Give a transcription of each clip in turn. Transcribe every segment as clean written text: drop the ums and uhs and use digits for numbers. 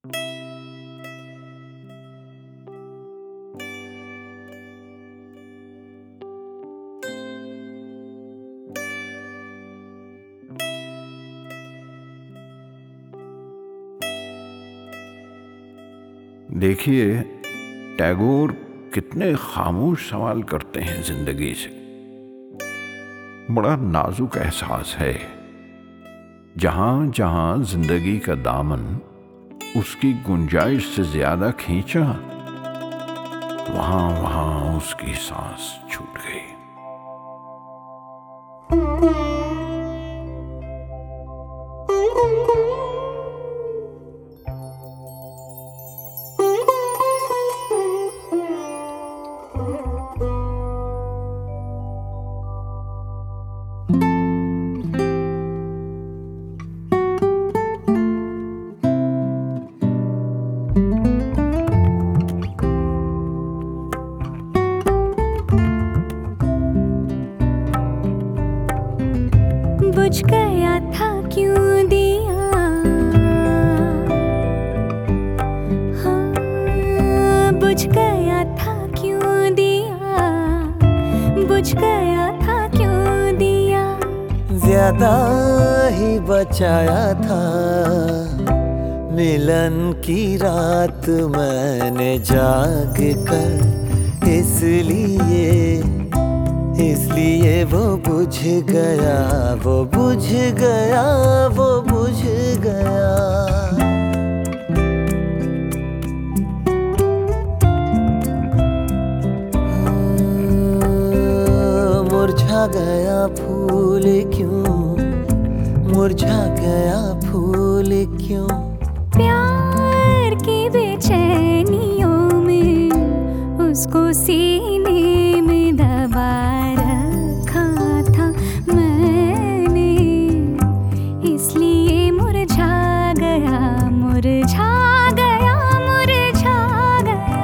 देखिए, टैगोर कितने खामोश सवाल करते हैं जिंदगी से। बड़ा नाजुक एहसास है। जहां जहां जिंदगी का दामन उसकी गुंजाइश से ज्यादा खींचा, वहां वहां उसकी सांस छूट गई। बुझ गया था क्यों दिया, हाँ बुझ गया था क्यों दिया, बुझ गया था क्यों दिया। ज्यादा ही बचाया था मिलन की रात मैंने जाग कर, इसलिए वो बुझ गया, वो बुझ गया, वो बुझ गया। मुरझा गया फूल क्यों, मुरझा गया फूल क्यों। प्यार की बेचैनियों में उसको सीने में दबा रखा था मैंने, इसलिए मुरझा गया, मुरझा गया, मुरझा गया।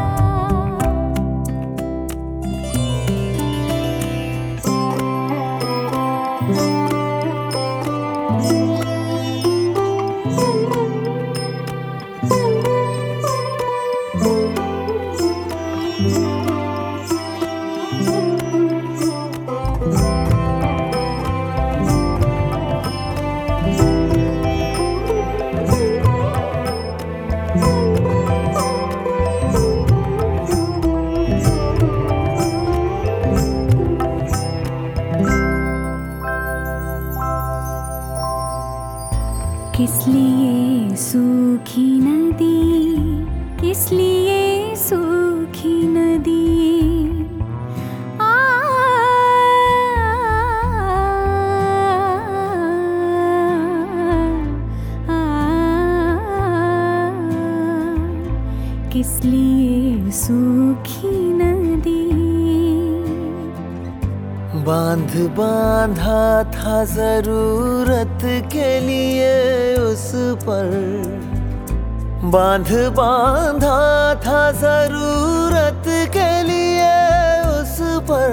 किस लिए सूखी नदी, किस लिए सूखी नदी। आ, आ, किस लिए सूखी नदी। बांध बांधा था जरूरत के लिए उस पर, बांध बांधा था जरूरत के लिए उस पर,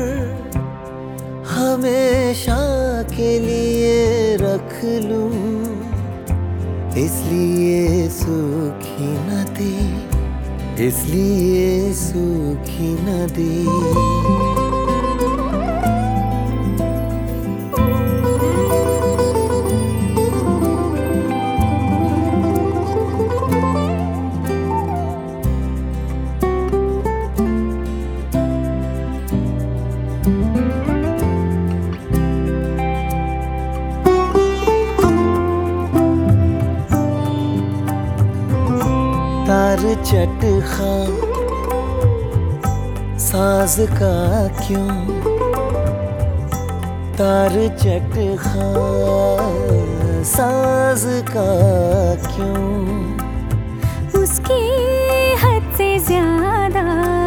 हमेशा के लिए रख लूं, इसलिए सूखी नदी, इसलिए सूखी नदी। तार चटखा साज का क्यों, तार चटखा साज का क्यों। उसकी हद से ज्यादा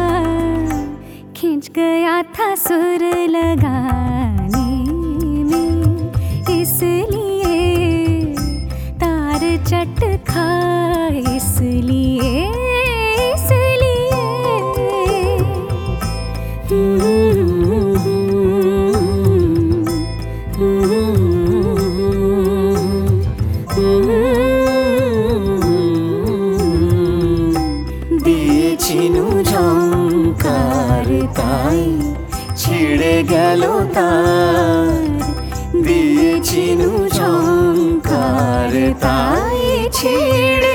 खिंच गया था सुर लगाने में, इसलिए तार चटखा, इसलिए छेड़